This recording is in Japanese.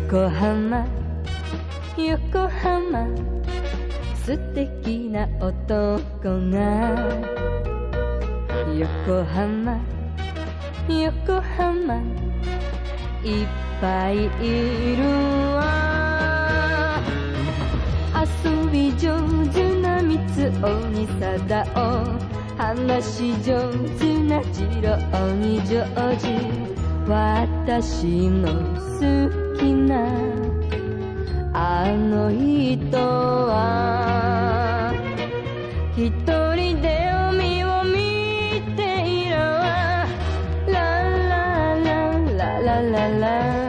横浜横浜素敵な男が横浜横浜いっぱいいるわ。遊び上手な三尾に貞夫、話上手な次郎にジョージ、私の好きなあの人は一人で海を見ているわ。ラララララララ